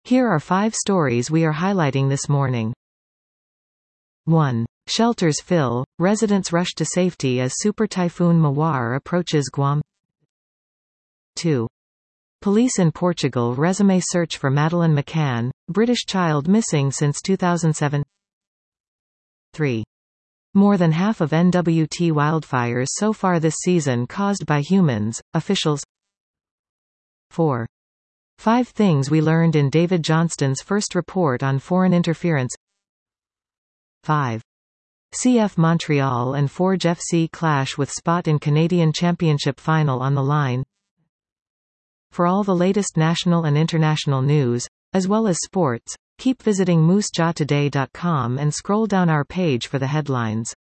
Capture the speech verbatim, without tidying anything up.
Here are five stories we are highlighting this morning. one. Shelters fill, residents rush to safety as Super Typhoon Mawar approaches Guam. two. Police in Portugal resume search for Madeleine McCann, British child missing since two thousand seven. three. More than half of N W T wildfires so far this season caused by humans, officials. four. Five things we learned in David Johnston's first report on foreign interference. five. C F Montreal and Forge F C clash with spot in Canadian Championship final on the line. For all the latest national and international news, as well as sports, keep visiting moose jaw today dot com and scroll down our page for the headlines.